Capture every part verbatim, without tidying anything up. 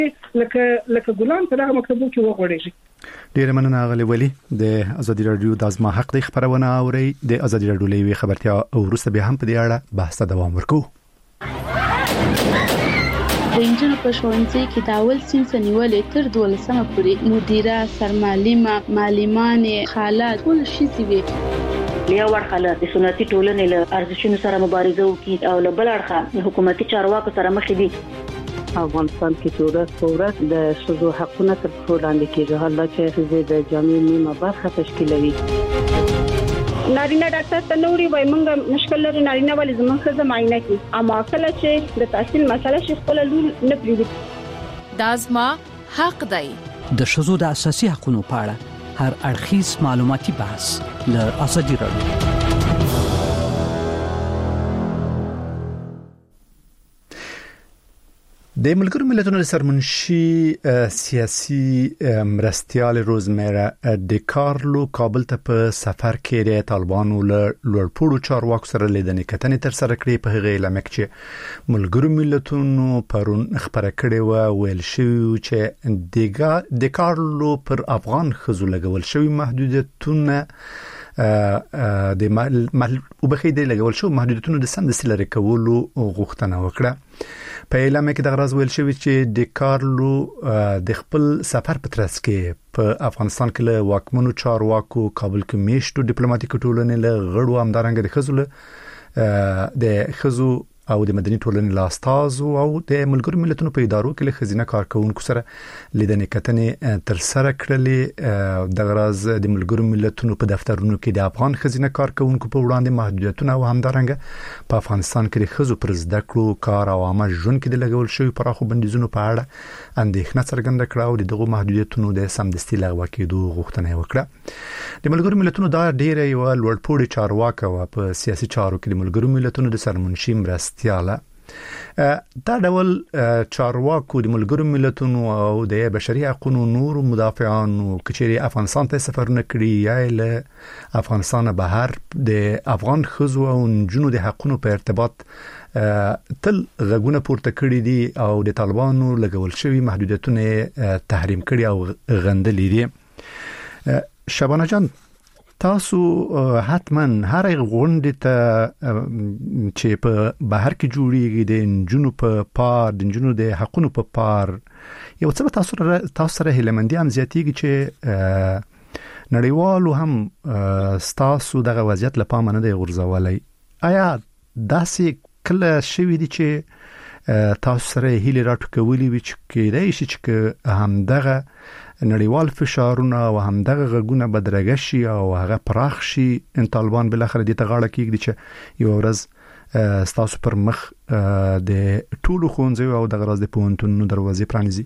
لکه لکه ګلان په دغه مکتبو کې وغوړېږي. ډیره مننه غلي ولی د ازادي رادیو د ازما حق د خبرونه اوري د ازادي رادیو لوي خبرتیا او وروسته به هم په دې اړه بحث دوام ورکو. د انجن په ښوونځي کې د اول صنف نیولې تر دولسمه پورې مدیره، سرمعلمه، معلمان، خاله ټول شي وي. یو ورخاله د سنتي ټولنې له ارزښتونو سره مبارزه وکړي او له بل اړخه حکومتي چارواکو سره مخ دي. افغانستان کې چې ورځ په ورځ د ښځو حقونه تر پښو لاندې کېږي، حالا چې ښځې د جامعې نیمه برخه تشکیلوي. نارینه ډاکټر ته نوري وای مونږ مشکل لري نارینه ولې زموږ ښځه معاینه کوي، اما کله چې د تحصیل مسله شي خپل لول نه پریږدي. دا زما حق دی. د ښځو د اساسي حقوقو په اړه هر اړخیز معلوماتي بحث له ازادي رادیو. د ملګرو ملتونو د سرمنشي سیاسي مرستيال روزمیرا ډیکارلو کابل ته په سفر کې د طالبانو له لوړپوړو چارواکو سره لیدنې کتنې تر سره کړې. په هغه لمک چې ملګرو ملتونو پرون خبره کړې و ویل شوی چې ډیکارلو پر افغان خزو لګول شوی محدودیتونه د مل وبخې د لګول شو محدودیتونو د سمدستي لري کولو غوښتنه وکړه. په اعلان کې د غرض ویل شوی چې د کارلو د خپل سفر په ترڅ کې په افغانستان کې له واکمنو چارواکو کابل کې میشتو ډیپلوماټیک ټولنې له غړو همدارنګه د خزو د خزو او د مدني ټولنې لاستازو او د ملګرو ملتونو په ادارو کې له خزینه کارکونکو سره لیدنې کتنې تر سره کړلې. د غرض د ملګرو ملتونو په دفترونو کې د افغان خزینه کارکونکو په وړاندې محدودیتونه او همدارنګه په افغانستان کې د خزو پر زده کړو کار او عامه ژوند کې د لګول شوی پراخو بندیزونو په اړه اندېښنه څرګنده کړه او دغه محدودیتونو د سمدستي لغوه کېدو غوښتنه وکړه. د ملګرو ملتونو دا ډیره یو لوړپوړي چارواکي او په سیاسي چارو کې د ملګرو ملتونو د سرمنشي مرستياله دا ډول چارواکو د ملګرو ملتونو او د بشري حقوقو نور مدافعانو کچېری افغانستان ته سفرونه کړی یا له افغانستان بهر د افغان خزو او نجونو د حقوقو په ارتباط تل غږونه پورته کړی دي او د طالبانو لګول شوی محدودیتونه تحریم کړی او غندلې دي. شبانه جان تاسو حتما هر غونډه ته چې په بهر کې جوړیږي د انجونو په پار د انجونو د حقونو په پار یو څه تاسو تاسو سره هلمندي هم زیاتیږي چې نړیوالو هم تاسو دغه وضعیت لپاره نه دی غورځولای. آیا داسې کله شوی دي چې تاسو سره هیله راټکولې وي چې کېدای شي چې هم دغه نړیوال فشارونه او همدغه غږونه بدرګه شي او هغه پراخ شي ان طالبان بل اخر دي ته غاړه کېږي چې یو ورځ ستاسو پر مخ د ټولو خونځو او د غرض د پونتونو دروازې پرانیزي؟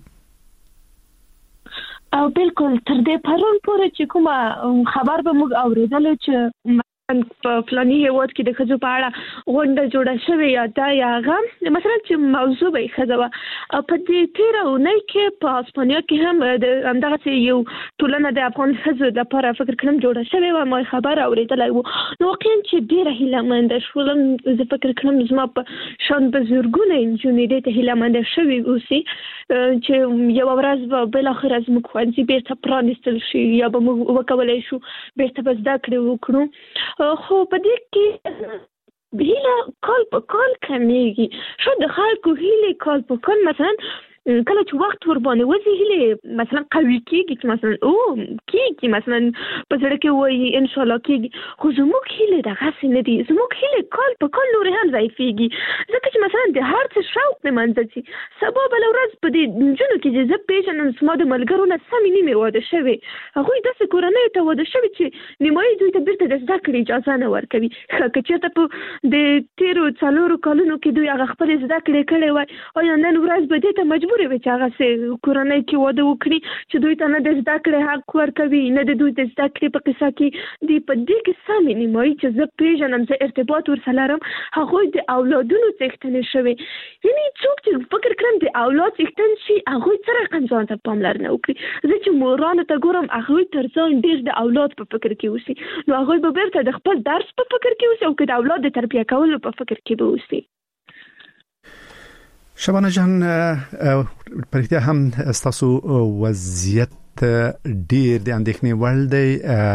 او بالکل تر دې پرون پورې چې کومه خبر به موږ اوریدل چې په فلاني هیواد کې د خځو په اړه غونډه جوړه شوې یا دا یا هغه مثلا چې موضوع به خځه په دې تیر اونۍ کې په اسپانیا کې هم د همدغه یو ټولنه د افغان خځو لپاره فکر کوم جوړه شوې و. ما خبر اوریدلای و نو واقعا چې ډیره هیلهمنده شولم. زه فکر کوم زما په شان بزرګونه انجونې دې ته هیلهمنده شوې اوسي چې یو ورځ به بل اخر از موږ ښوونځي بیرته پرانیستل شي یا به موږ وکولای شو بیرته به زده کړې وکړو. خو په دې کې هیله کال په کال کمیږي. شاید د خلکو هیله کال په کال مثلا کله چې وخت ور باندې وځي هیله مثلا قوي کېږي چې مثلا او کېږي مثلا په سره کې وایي ان شاء الله کېږي. خو زموږ هیله دغه څه نه دي. زموږ هیله کال په کال نور هم ضعیفېږي ځکه چې مثلا د هر څه شوق نه منځي. سبا بل ورځ په دې جنو کې چې زه پیژنم سم د ملګرو نه سمې نیمه واده شوی هغه د کورنۍ ته واده شوی چې نیمایي دوی ته بیرته د زده کړې اجازه نه ورکوي. که چېرته په د تیرو څلورو کلونو کې دوی هغه خپل زده کړې کړې وای او نن ورځ به دې ته مجبور وي چې هغه سه کورنۍ کې واده وکړي چې دوی ته نه د زده کړې حق ورکوي نه د دوی د زده کړې په قصه کې دی. په دې کې سمې نیمایي چې زه پیژنم زه ارتباط ورسره لرم هغه د اولادونو څښتنې شوی. یعنی څوک چې فکر کړم د اولاد څښتن شي هغه سره قم ځان ته پاملرنه وکړي. زه چې مورانو ته ګورم هغه تر ځان ډیر د اولاد په فکر کې اوسي نو هغه به بیرته د خپل درس په فکر کې اوسي او که د اولاد د تربیه کولو په فکر کې به اوسي. شبانه جان پرېته هم تاسو وضعیت ډیر د اندېښنې وړ دی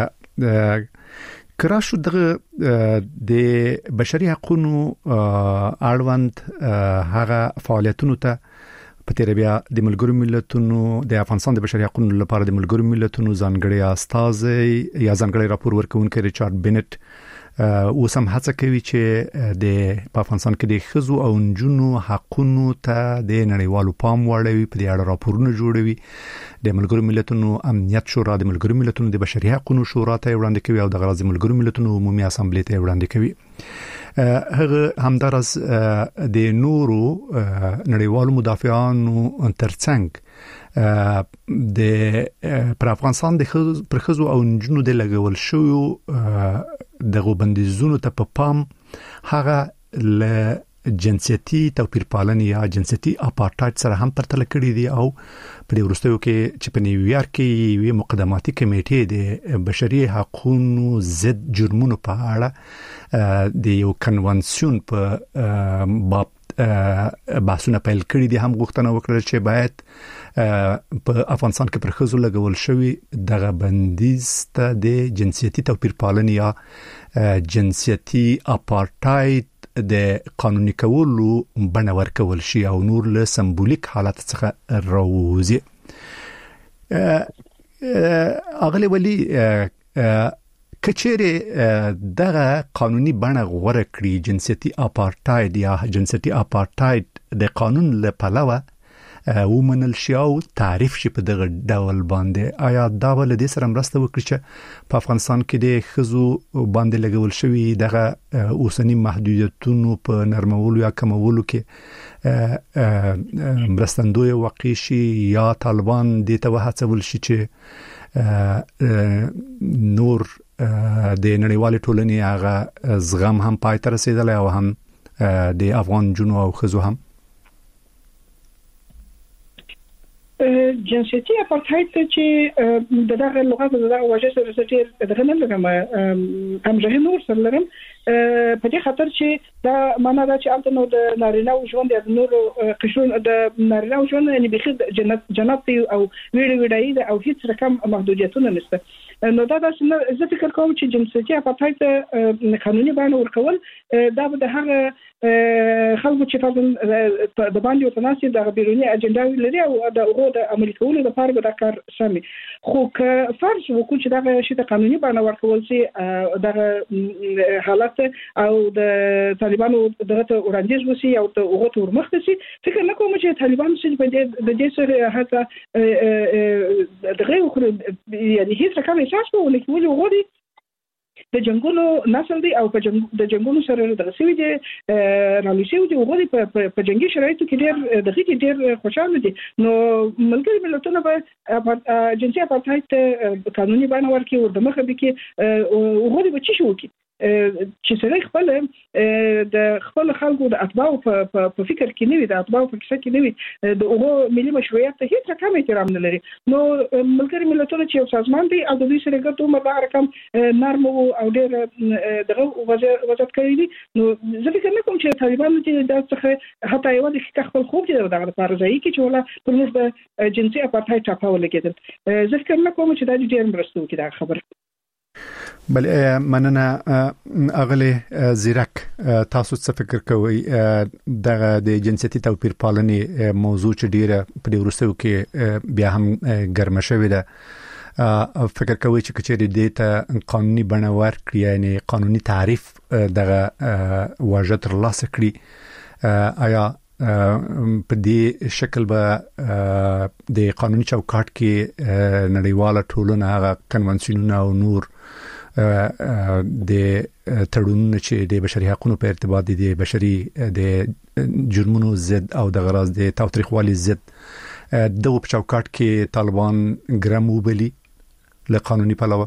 کراشو دغه د بشري حقوقو اړوند هغه فعالیتونو ته په تیر بیا د ملګرو ملتونو د افغانستان د بشري حقوقو لپاره د ملګرو ملتونو ځانګړي استاذ یا ځانګړي راپور ورکونکي ریچارډ بنت اوس هم هڅه کوي چې د افغانستان کې د ښځو او نجونو حقوقو ته د نړیوالو پام واړوي په دې اړه راپورونه جوړوي د ملګرو ملتونو امنیت شورا د ملګرو ملتونو د بشري حقوقو شورا ته وړاندې کوي او د غرض ملګرو ملتونو عمومي اسامبلې ته وړاندې کوي هغه همدارس د نورو نړیوالو مدافعانو ترڅنګ د پر افغانستان د پرخزو او نجونو د لګول شو دغه بندیزونو ته په پام هغه ل جنسيتي توپیر پالنې یا جنسيتي اپارټایډ سره هم پرتله کړی دی او په دې ورستیو کې چې په نیویارک کې وی مقدماتي کمیټې د بشري حقوقو ضد جرمونو په اړه د یو کنوانسیون په باب بحثونه پیل کړی دي هم غوښتنه وکړه چې باید په افغانستان کې پر خزو لګول شوی دغه بندیز ته د جنسيتي توپیر پالنې یا جنسيتي اپارټایډ د قانوني کولو بڼه ورکول شي او نور له سمبولیک حالت څخه راوځي. اغلی ولی کچېره دغه قانوني بڼه غوړه کړی جنسيتي اپارټایډ یا جنسيتي اپارټایډ د قانون له پلوه ومنل شي او تعریف شي په دغه ډول باندې آیا دا ول د سره مرسته وکړي چې په افغانستان کې د خزو باندې لګول شوی دغه اوسنی محدودیتونو په نرمولو یا کمولو کې مرستندوی واقع شي یا طالبان د توهڅول شي چې نور د نړیوال ټولنې هغه زغم هم پای ته رسیدلی او هم د افغان جنو او خزو هم جنسيتي اپارټایډ چې دغه لغت دغه وجه سره ډېر دغه نه لرم هم ځه نور سره لرم په دې خاطر چې دا معنا دا چې البته نو د نارینه او ژوند د نور قشرون د نارینه او ژوند یعنی به جنت جنت او ویډیو ویډیو او هیڅ رقم محدودیتونه نشته نو دا د زه فکر کوم چې جنسيتي اپارټایډ قانوني باندې ورکول دا به د هغه خلکو چې فضل د باندې وتناسي د بیرونی اجنډا لري او د هغه د عملي کولو لپاره به د کار سمي خو که فرض وکړو چې دا شی د قانوني باندې ورکول شي د حالت او د طالبانو دغه وړاندیز وسی او ته هغه تور مخ شي فکر نه کوم چې طالبان چې د دې سره هڅه دغه یعنی هیڅ رقم احساس په ولکول غوړي د جنگونو نسل دی او په د جنگونو سره د غسوی دی رالوسیو دی غوړي په جنگي شرایطو کې ډېر دغه کې ډېر خوشاله دي نو ملګری ملتونه به جنسي اپارټایډ قانوني باندې ورکړي او د مخه به کې غوړي به چی شو کی چې سره خپل د خپل خلکو د اتباع په فکر کې نه وي د اتباع په کیسه کې نه وي د هغه ملي مشروعیت ته هیڅ رقم احترام نه لري نو ملګری ملتونه چې یو سازمان دی او د دوی سره ګټو مبه رقم نرم او ډېر دغه وضاحت کوي نو زه فکر نه کوم چې طالبان چې د څخه حتی یو د خپل خوب دي دغه لپاره ځای کې چې ولا پر موږ د جنسي اپارټایډ ټاپاول کېدل زه فکر نه کوم چې دا ډېر مرسته وکړي دا خبره بل مننه اغلی زیرک تاسو څه فکر کوئ دغه د جنسيتي توپیر پالنې موضوع چې ډیره په دې ورستیو کې بیا هم ګرمه شوې ده فکر کوئ چې کچېری دې ته قانوني بڼه ورکړي یعنی قانوني تعریف دغه واژه تر لاسه کړي آیا په دې شکل به د قانوني چوکاټ کې نړیواله ټولنه هغه کنوانسیونونه او نور د تړونونه چې د بشري حقوقو په ارتباط دي د بشري د جرمونو ضد او د غراض د تاوتریخوالي ضد د په چوکاټ کې طالبان ګرام وبلی له قانوني پلوه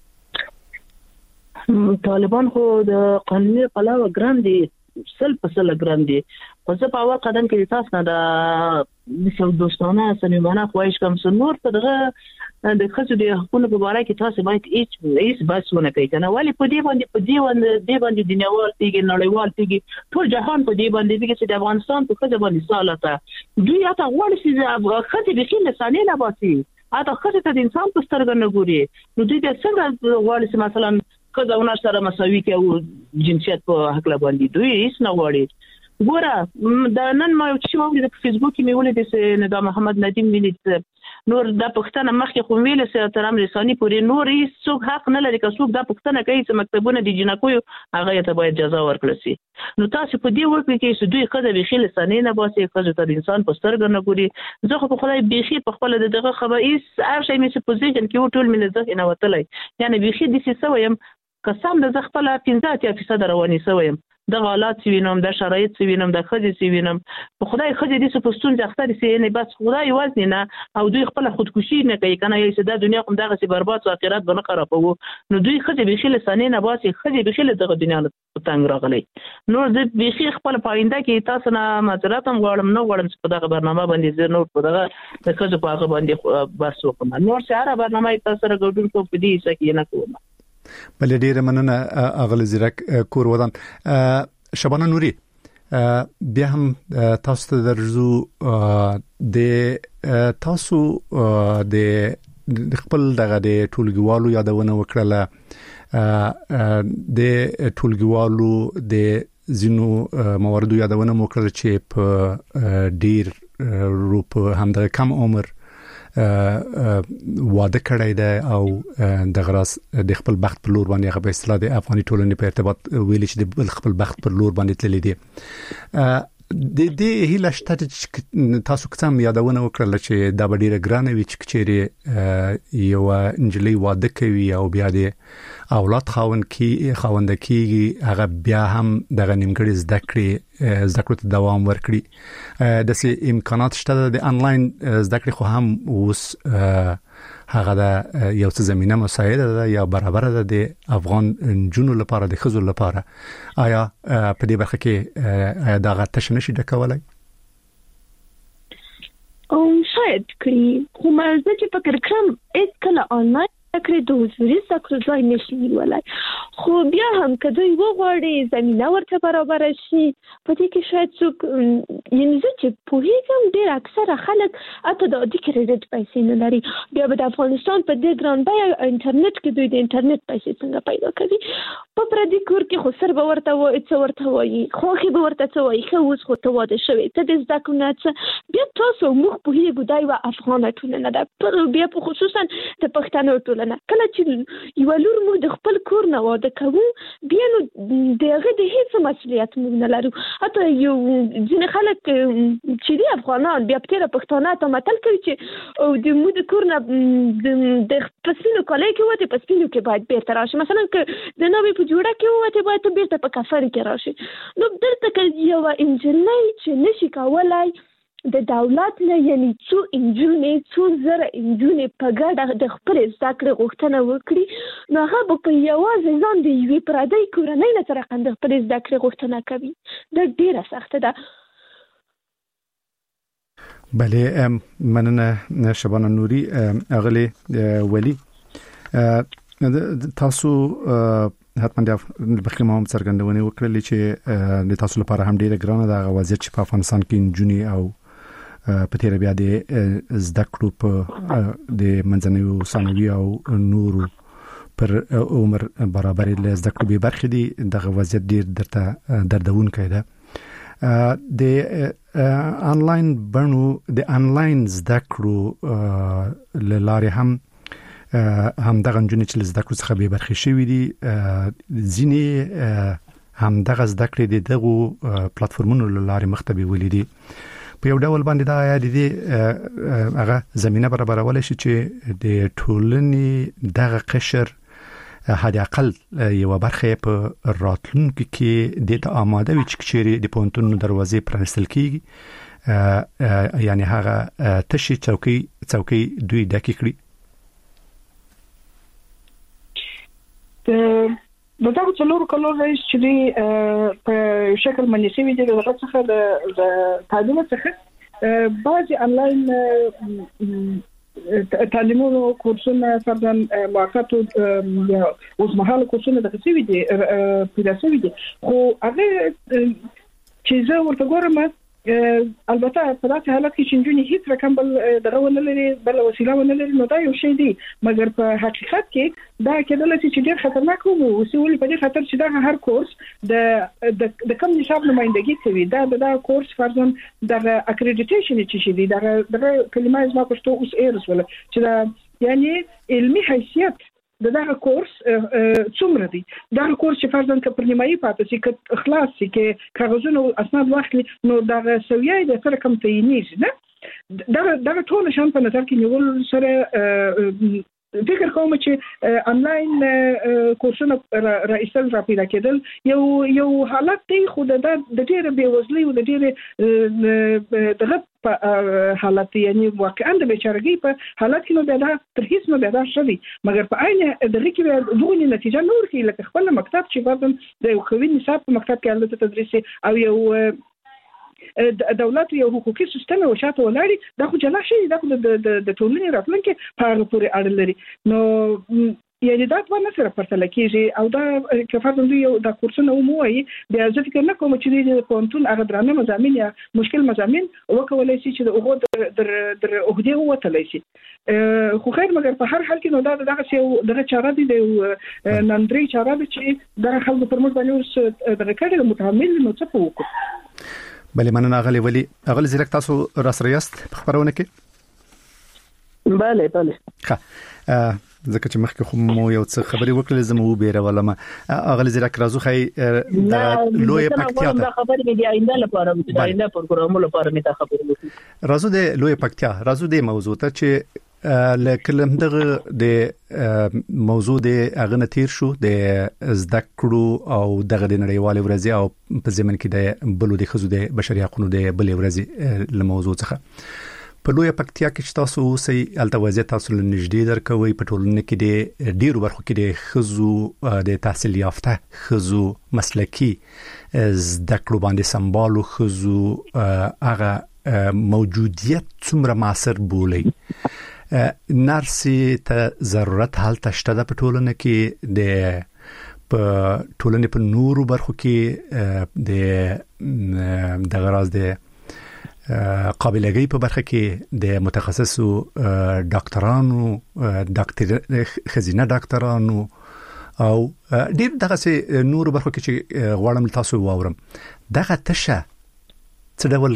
طالبان خو د قانوني پلوه ګرام دي سل په سل ګرام دي خو زه په اول قدم کې تاسو نه د دوستانه سنیمانه خوښ کوم سنور په دغه د خځو د حقوقو په اړه کې تاسو باید هیڅ هیڅ بحثونه کوي کنه ولی په دې باندې په دې باندې دې باندې د نړیوال تیګ نړیوال تیګ ټول جهان په دې باندې چې د افغانستان په خځه باندې سالته دوی اته غوړ چې خځه به خله ثاني نه باسي اته خځه ته د انسان په سترګه نه ګوري نو دوی د څنګه غوړ چې مثلا خځه ونه سره مساوي کې جنسیت په حق لا باندې دوی هیڅ نه غوړي ګوره دا نن ما یو چې وګورم په فیسبوک کې مې ولید چې ندا محمد ندیم ویلي نور د پښتنه مخکې خو ویل چې تر امر رساني پورې نور هیڅ څوک حق نه لري که څوک د پښتنه کوي چې مکتبونه د جنکو هغه ته باید جزا ورکړي شي نو تاسو په دې وخت کې چې دوی خدای به خل سنې نه باسي خدای ته انسان په سترګ نه ګوري زه خو په خدای بيخي په خپل دغه خبر هیڅ هر شي مې پوزیشن کې ټول مې زه نه وتلای یعنی بيخي د څه سویم قسم د خپل پنځه فیصد رواني سویم د حالات وینم د شرایط وینم د خځې وینم په خدای خځې د سپستون ځختري سي نه بس خدای وزن نه او دوی خپل خودکشي نه کوي کنه یې د دنیا کوم دغه سي برباد او اخرت بنه خرابو نو دوی خځې به خله سنې نه باسي خځې به خله دغه دنیا ته تنگ راغلي نور د بيخي خپل پاینده کې تاسو نه معذرت هم غواړم نو غواړم چې په دغه برنامه باندې زه نور په دغه د خځې په هغه باندې بس وکم نور سره برنامه تاسو سره ګډون کوم په دې څه کې نه کوم بل ډیره مننه اغل زیرک کور ودان شبانه نوري بیا هم تاسو ته درځو د تاسو د خپل دغه د ټولګیوالو یادونه وکړه د ټولګیوالو د زینو مواردو یادونه وکړه چې په ډیر روپ هم د کم عمر واده کړی دی او د غراس د خپل بخت پر لور باندې هغه په اصطلاح د افغاني ټولنې په ارتباط ویل چې د خپل بخت پر لور باندې تللی دی د دې هیله شته چې تاسو کوم یادونه وکړل چې دا ډیره ګرانه وي چې چیرې یو انجلۍ واده کوي او بیا د اولاد خاوند کی خاوند کیږي هغه بیا هم د غنیمګړي زده کړې زده کړو ته دوام ورکړي د سي امکانات شته د انلاین زده کړې خو هم اوس هغه د یو څه زمينه مساعده ده یا برابر ده د افغان جنونو لپاره د خزو لپاره آیا په دې برخه کې آیا دا غته نشي ډکولای او شاید کړي خو مرزه چې فکر کوم اټ کله انلاین کړي د حضوري سکرو ځای نشي نیولای خو بیا هم کدی وغوړي زمينه ورته برابر شي په دې کې شاید څوک یعنی چې په هیڅ ډیر اکثره خلک اته د دې کریډټ پیسې نه لري بیا د افغانستان په دې ګران بیا انټرنیټ کې دوی د انټرنیټ پیسې څنګه پیدا کوي په پردي کور کې خو سر به ورته وایي څه ورته وایي خو خو به ورته څه وایي خو اوس خو ته واده شوی ته د زده کړو بیا تاسو موږ په هیڅ ګدای و افغانه ټولنه ده بیا په خصوصا د پښتنو ټولنه کله چې یو لور مو د خپل کور نه واده کوو بیا نو دغه د هیڅ مسؤلیت نه لرو اته یو ځینې خلک چې دی افغانان بیا په پښتانه ته متل کوي چې او د مو د کور نه د پسینو کولای کې وته پسینو کې باید بیرته راشي مثلا که د نوې په جوړه کې وته باید بیرته په کفن کې راشي نو دلته کې یو انجنۍ چې نشي کولای د دولت نه یعنی څو انجونې څو زره انجونې په ګډه د خپل زده کړې غوښتنه وکړي نو هغه به یوازې ځان د یوې پردۍ کورنۍ نه سره د خپل زده کړې غوښتنه کوي دا ډیره سخته ده بله مننه شبانه نوري اغلی ولی تاسو حتما د بخیر ما هم څرګندونه وکړلې چې د تاسو لپاره هم ډیره ګرانه ده وضعیت چې په افغانستان کې جونی او په تیر بیا د زده کړو په د منځنوي ثانوي او نورو پر عمر برابر له زده کړو به برخې دي دغه وضعیت ډیر درته دردونکی ده د انلاین بڼو د انلاین زده کړو لاره هم هم دغه جنونی چې زده کړو څخه به برخې شوې دي ځینې هم دغه زده کړې دغه پلیټفارمونو لاره مختبي ولیدي په یو ډول باندې دا یا د هغه زمينه برابرول شي چې د ټولنې دغه قشر حد اقل یو برخه په راتلونکو کې د ته آماده وي چې چیرې د پونتون دروازې پرانستل کیږي یعنی هغه تشي چوکي چوکي دوی ډکې کړي د دا څلور کلو رئیس چې په شکل منځي وي د هغه څخه د تعلیم څخه بعضي انلاین تعلیمونو کورسونه فردن موقت او اوس مهال کورسونه د څه وی دي پیدا شوی دي خو هغه چې زه ورته ګورم البته په داسې حالت کې چې نجونې هیڅ رقم بل دغه ونه لري بل وسیله ونه لري نو دا یو شی دی مګر په حقیقت کې دا کېدل چې ډېر خطرناک وو او سوالي په دې خاطر چې دا هر کورس د د کوم نصاب نمائندګي کوي دا دا کورس فرضاً د اکریډیټیشن چې شي دی دا د کلمه زما پښتو اوس ایرس ولا چې دا یعنی علمي حیثیت دغه کورس څومره دی دا کورس چې فرضاً ک پر نیمایي پاتې شي ک اخلاص شي ک کاغذونه او اسناد واخلي نو دا سویای د سره کم تعینیږي نه دا دا ټول شان په نظر کې نیول سره فکر کوم چې انلاین کورسونه رئیسل را پیدا کېدل یو یو حالت دی خو د د ډېر بیوزلي او د ډېر دغه په حالت یعنی واقعا د بیچارهګي په حالت کې نو دا تر هیڅ نه دا شوی مګر په عین دغه کې دغه نتیجه نور کې لکه خپل مکتب چې بعدم د یو خوي نصاب په مکتب کې البته تدریسي او یو دولت یو حقوقي سیستم او شاته ولاړی دا خو جلا شي دا خو د د ټولنې راتلونکي په هغه پورې اړه لري نو یعنی دا په نظر پرتل کېږي او دا کفاره دوی یو د کورسونو موایي بیا ځکه کنه کوم چې د پونتون هغه درانه مضامین یا مشکل مضامین وکولای شي چې د اوغه در در اوغه وتلای شي خو خیر مګر په هر حال کې نو دا دغه څه دغه چاره دي د نندري چاره دي چې د خلکو پر موږ باندې اوس دغه کړي متحمل نو څه وکړو بلې مننه غلي ولي اغل زیرک تاسو را سره یاست په خبرونه کې bale bale ښه ځکه چې مخکې خو مو یو څه خبرې وکړلې زمو بیره ولما اغل زیرک رازو خی د لوی پکتیا دا خبرې دی آینده لپاره د آینده پروګرام لپاره مې دا خبرې وکړه رازو د لوی پکتیا رازو د موضوع ته چې لکه دغه د موضوع د اغنه تیر شو د زده کړو او دغه د نړیوال ورځي او په زمن کې د بلو د خزو د بشري حقوقو د بل ورځي له موضوع څخه په لوی پکتیا کې تاسو سي التوازی تاسو لنجدي درکوي په ټولنه کې د ډیرو برخو کې د خزو د تحصیل یافته خزو مسلکی زده کړو باندې سمبالو خزو هغه موجودیت څومره معاصر بولي نرسي ته ضرورت حال تشته په ټولنه کې د په ټولنه په نورو برخو کې د د غراض د قابلیت په برخه کې د متخصصو ډاکټرانو ډاکټر خزینه ډاکټرانو او ډېر دغه نورو برخو کې چې غواړم تاسو واورم دغه تشه څه ډول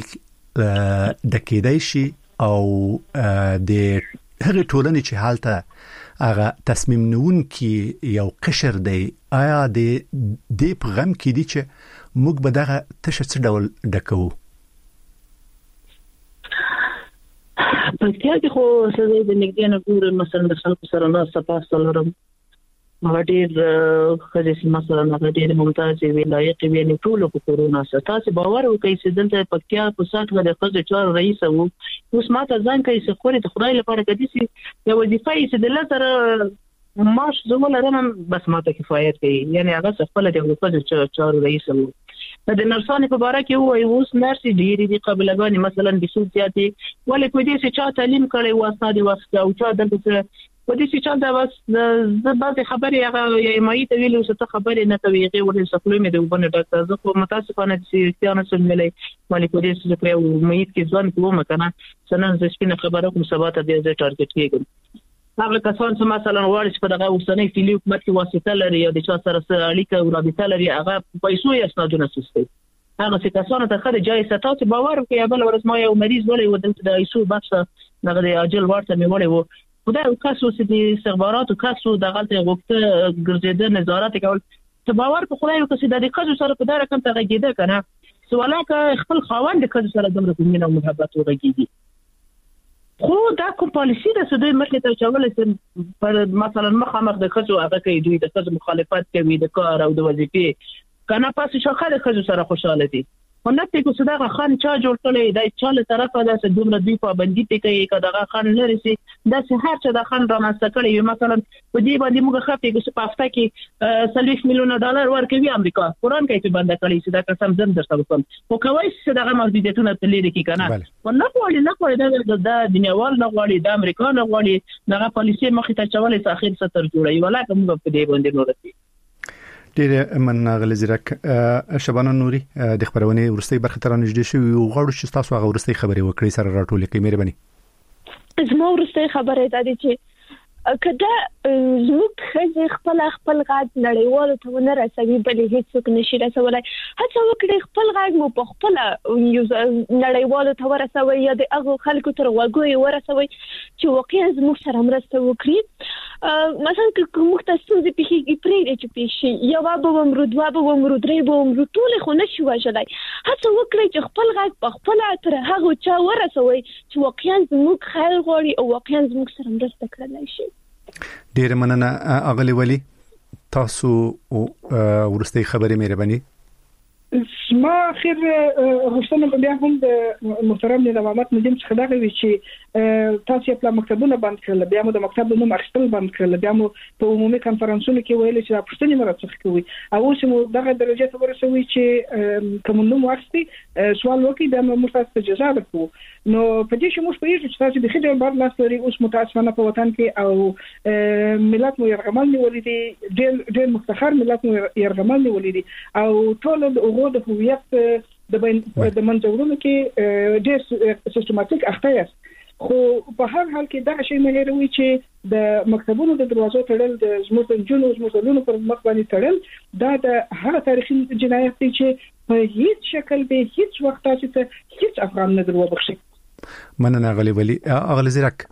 د کېدای شي او د هغه ټولنې چې حالته هغه تصمیم نیون کې یو قشر دی آیا د دې پیغام کې دي چې موږ به دغه تشه څه ډول ډکو په کې خو څه د نګدي نه ګور مثلا د خلکو سره نه سپاس لرم هغه ډېر خځې مثلا هغه ډېر ممتاز وی لایق وی نه ټول په کورونا سره تاسو باور وکړئ چې دلته پکتیا په ساتګه د خځې چار رئیس وو اوس ماته ځان کوي چې خوري د خدای لپاره کدي سي یو وظیفه یې چې د لتر ماش زموږ لرم بس ماته کفایت کوي یعنی هغه خپل د خځې چار رئیس وو د نرسانو په اړه کې وایي اوس نرسي ډېری دي قبلګانی مثلا د سوسیاتي ولې کوي چې چا تعلیم کړي واسطه دی واسطه او چا دلته په دې چې چا دا واس د بعض خبرې هغه یې مې ته ویلو چې خبرې نه کوي هغه ورته سپلوي مې د وبنه ډاکټر زه خو متاسفانه چې ستانه سم ملي مالي په دې چې په مې کې ځان کوم کنه څنګه زه سپینه خبره کوم سبا ته دې زه ټارګټ کېږم هغه کسان چې مثلا وایي چې په دغه اوسنۍ فیلي حکومت کې واسطه لري یا د چا سره اړیکه او رابطه لري هغه پیسو یې اسنادونه سستي هغه چې کسان ته خدای جایزه تاسو باور کوي بل ورځ ما یو مریض ولې ودلته د ایسو بخښ دغه د اجل ورته مې ولې وو خدای او کاسو چې د استخبارات او کاسو دغه ته وخت ګرځیدل نظارت کول ته باور په خدای او چې د دې سره په دغه کم ته غږیده کنه سوالکه خپل خاوند د کډ سره دمر په مینه او محبت ورګیږي خو دا کوم پالیسی د سودای مخې ته چول چې پر مثلا مخامخ د کډ هغه کوي دوی د کډ مخالفت کوي د کار او د وظیفې کنه پاسې شخه د کډ سره خوشاله دي ونته کو صدقه خان چا جوړ کړي د چاله طرفه د دومره دی پابندي کوي کداغه خان لري سي د هر څه د خان رامنځته کړي مثلا په دې باندې موږ خپې کې په هفته کې ثلاث میلیونه ډالر ورکوي امریکا قرآن کې په بند کړي چې دا قسم زم درته وکم او کوي چې دغه محدودیتونه تللی کی کنه ونه غواړي نه غواړي د دنیاوال نه غواړي د امریکا نه غواړي دغه پالیسي مخې ته چولې اخر ستر جوړي ولکه موږ په دې باندې نورتي ډېر من غل زیرک شبانه نوري د خبرونه ورستي برخه تر نږدې شو یو غوړ چې تاسو هغه ورستي خبري وکړي سره راټولې کوي مهرباني زموږ ورستي خبره ده چې کدا زموږ خځه خپل خپل غاټ نړیوالو ته ونه رسوي بلې هیڅ نشي رسولای هڅه وکړي خپل غاټ مو په خپل نړیوالو ته ورسوي یا د هغه خلکو تر وګوي ورسوي چې واقعا زموږ سره مرسته وکړي مثلا کوم تاسو چې پیږي پرې چې پیږي یو به ومرو دوا به ومرو درې به ومرو ټول خو نشي وژلای هڅه وکړي چې خپل غاټ په خپل تر هغه چا ورسوي چې واقعا زموږ خیر غواړي او واقعا زموږ سره مرسته کړلای شي ډیر مننه اغلی ولی تاسو ورستي خبرې مهرباني ما اخر غوښتنه بیا هم د محترم نظامات مدیم څخه دا کوي چې تاسو په مکتبونو باندې کړل بیا مو د مکتب نوم اخیستل باندې کړل بیا مو په عمومي کانفرنسونو کې ویل چې دا پښتني مرسته کوي او اوس مو دغه درجه ته ورسوي چې کوم نوم واخستي سوال وکړي دا مو تاسو ته جزا ورکړو نو په دې شمول په یوه چې تاسو د خځې بار لاس لري اوس متاسفانه په وطن کې او ملت مو يرغمل نیولې دي ډېر ډېر مفتخر ملت مو يرغمل نیولې دي او ټول د د هویت د بین د منځورونو کې ډېر سیستماتیک اخته است خو په هر حال کې دا شی مې هیروي چې د مکتبونو د دروازو تړل د زموږ جنونو زموږ لونو پر مخ باندې تړل دا د هغه تاریخي جنایت دی چې په هیڅ شکل به هیڅ وخت تاسو ته هیڅ افغان نه درو بخښي مننه غلی ولی اغلی زیرک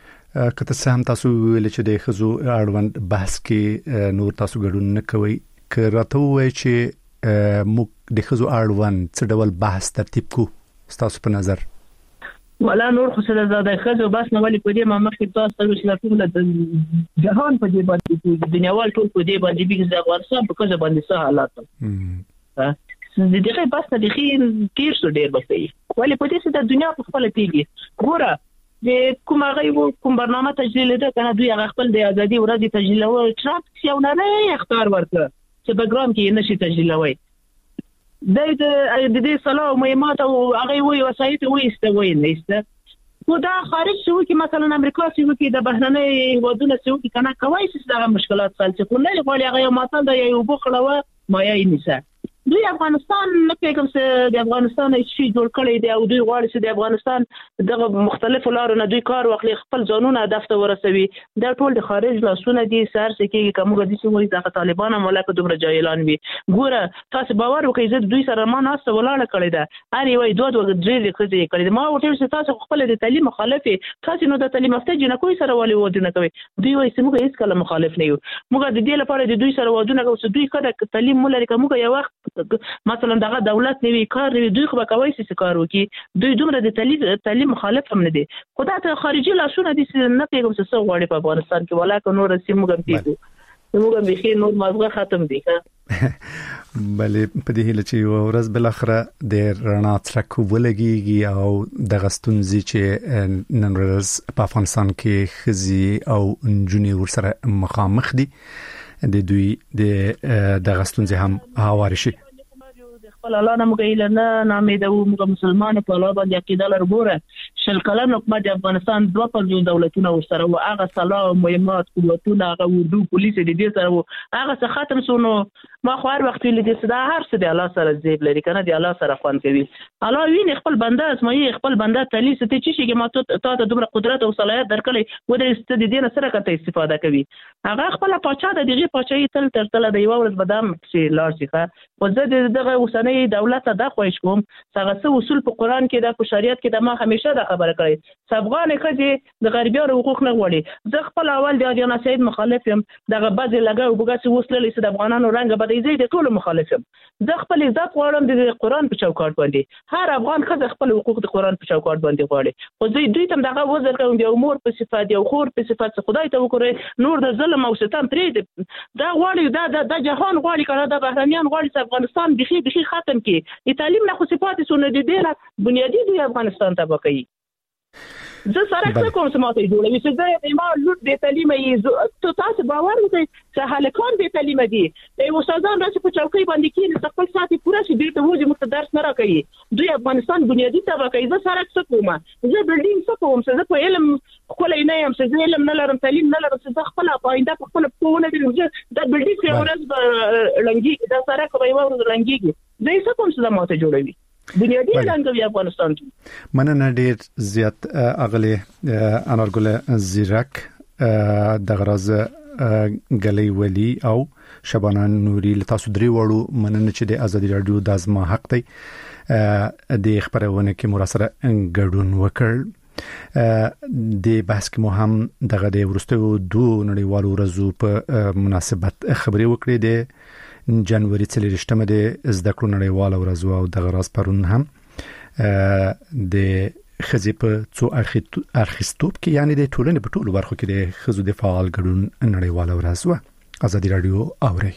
کته سم تاسو ویل چې د خزو اړوند بحث کې نور تاسو ګډون نه کوي که راته وای چې موږ د خزو اړوند څه ډول بحث ترتیب کو تاسو په نظر ولا نور خو سره زاده خزو بس نه ولې په دې ما مخکې تاسو ته چې ټول د جهان په دې باندې د دنیاوال ټول په دې باندې بيګ د افغانستان په کومه باندې څه حالات ها د دې بس نه د خیر تیر سو ډیر بسې ولې په دې چې د دنیا په خپل پیږي ګوره د کوم هغه کوم برنامه تجلیل ده کنه دوی هغه خپل د ازادي ورځ تجلیل او ټرامپ یو نه اختیار ورکړ چې بګرام کې نشي تجلیلوي د د دې صلاح مهمات او هغه وی وسایت وېسته وې نهسته خو دا خارج شو کې مثلا امریکا شو کې د بهرنۍ ودونه شو کې کنه کوي چې دا مشکلات حل شي خو نه غواړي هغه ماته د یو بوخړه ما یې نشه دوی افغانستان لکه کوم څه د افغانستان شي جوړ کړی دی او دوی غواړي چې د افغانستان دغه مختلفو لارو نه دوی کار واخلي خپل ځانونه هدف ته ورسوي دا ټول د خارج لاسونه دي سر سکه کومه د سیمې د طالبان ملک دومره جاهلان وي ګوره تاسو باور وکړئ چې دوی سره ما ناس ولاړه کړی دا اری وای دوه دوه درې کړي کړي ما وټل چې تاسو خپل د تعلیم مخالفه تاسو نو د تعلیم افته جن کوئی سره ولې ودونه کوي دوی وایي چې موږ هیڅ کله مخالف نه یو موږ د دې لپاره د دوی سره ودونه کوو چې دوی کله تعلیم مولري کومه یو وخت مثلا دغه دولت نوی کار نوی دوی خو کوي چې کار وکي دوی دومره د تعلیم تعلیم مخالف هم نه دي خدای ته خارجي لاسونه دي نه پیغام څه غواړي په افغانستان کې ولاکه نور سیمه هم پیږي موږ به خیر نور مازغه ختم دي بلې په دې هله چې ورځ بل اخره د رڼا څرک ولګيږي او د غستونځي چې نن ورځ په افغانستان کې خزي او انجونی ورسره مخامخ دي د دوی د غستونځي هم هواري شي خپل الله نه موږ نه نامیده وو موږ مسلمان په الله باندې عقیده لرو ګوره شل کلن حکومت د افغانستان دوه پنځه دولتونه ورسره وو هغه صلاح مهمات قوتونه هغه اردو پولیس د دې سره وو هغه څه ختم سونو ما خو هر وخت ویل دي چې دا هر څه د الله سره زیب لري کنه د الله سره خوان کوي الله ویني خپل بنده اسماعیل خپل بنده تعالی ست چې شي ما ته ته دغه قدرت او صلاحیت درکړي و د است د دې سره کته استفاده کوي هغه خپل پاچا د دغه پاچای تل تر تل د یو ورځ بدام چې لار شي خو زه دغه وسنۍ دولت دا خوښ کوم څنګه څه اصول په قران کې د شریعت کې د ما همیشه دا خبره کړې سبغان کړي د غربیانو حقوق نه غوړي زه خپل اول د اجانا سید مخالف يم دغه بعض لګاو بګاسي وسلې چې د افغانانو رنګ آزادۍ زه د ټول مخالف یم. د خپل عزت غواړم د قرآن په چوکاټ باندې. هر افغان ښځه خپل حقوق د قرآن په چوکاټ باندې غواړي. خو زه دوی ته دغه وزر کوم د امور په صفات یو خور په صفات خدای ته وکړي نور د ظلم او ستم پرې دا غواړي دا د جهان غواړي کنه د بهرنیان غواړي افغانستان بخي بخي ختم کی. تعلیم نه خو صفات سونه دي ډیره بنیادی دی افغانستان ته بقای. زه سره څه کوم سماته جوړوي چې زه ما لوټ د تعلیم یې ته تاسو باور وکړئ چې هلکان د تعلیم دي یو استادان راځي په چوکۍ باندې کې خپل ساتي پوره شي ډیر ته وځي مخ درس نه راکړي دوی افغانستان بنیادی طبقه زه سره څه کوم زه بلډینګ څه کوم چې په علم خپل نه یم چې علم نه لرم تعلیم نه لرم چې خپل پاینده په خپل پونه دي د بلډینګ په ورځ لنګي دا سره کوي یو ورځ لنګيږي زه څه کوم چې ماته جوړوي بنیادی لنګوي افغانستان کې. مننه ډیر زیات اغلی انارګل زیرک د غراز غلی ولی او شبانه نوري لتاسو درې وړو مننه چې د ازادي رادیو د ازما حق دی د خبرونه کې مراسله ګډون وکړ د بحث کې مو هم دغه د ورستو دوه نړیوالو ورځو په مناسبت خبري وکړې د جنوري څلورشتمه د زده کړو نړیواله ورځ او د غراز پرون هم د خزي په څو ارخستوب کې یعنی د ټولنې په ټولو برخو کې د خزو د فعال ګډون نړیواله ورځ و. ازادي رادیو اوري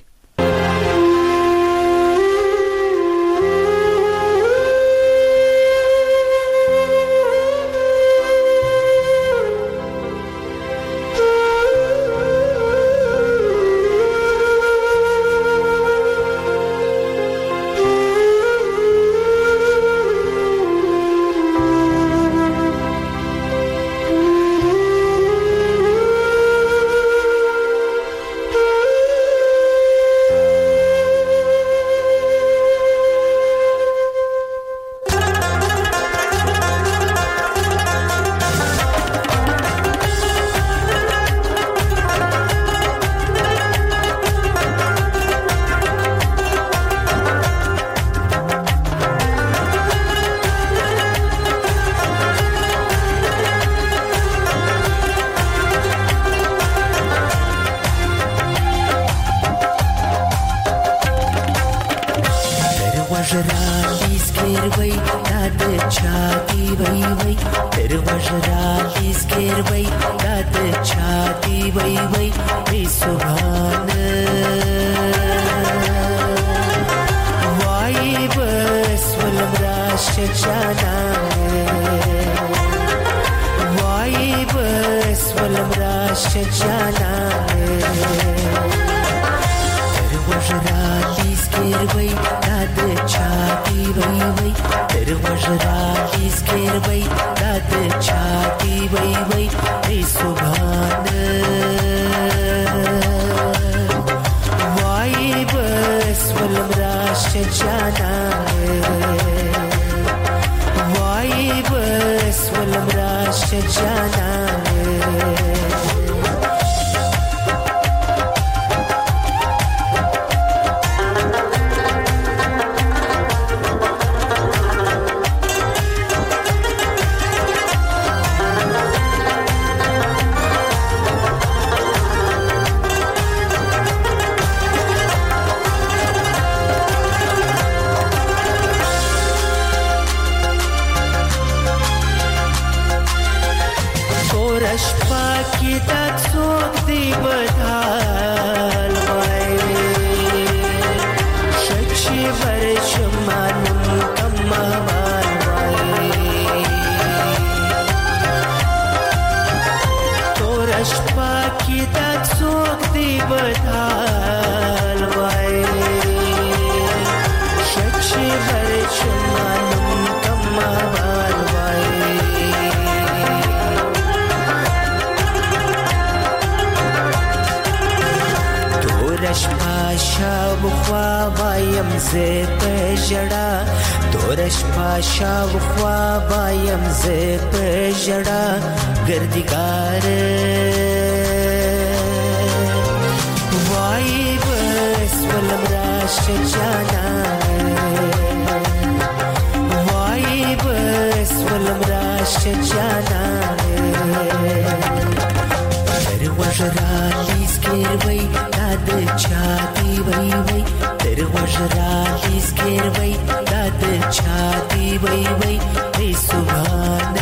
وجرالیز گروی داد چادی وی وی در وجرالیز گروی داد چادی وی وی ای سبحان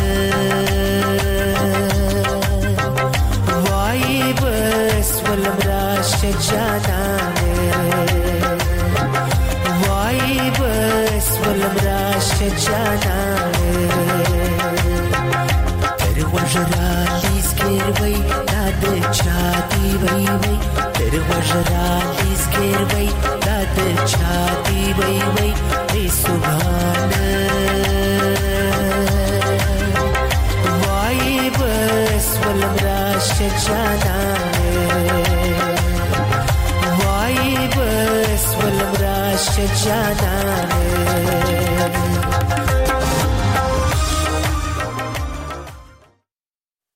وای بس ولم راش جانانه وای بس ولم راش جانانه در وجرالیز گروی داد چادی وی وی در وجرالیز گروی داد چادی وی وی ای سبحان وای بس ولم راش جانانه وای بس ولم راش جانانه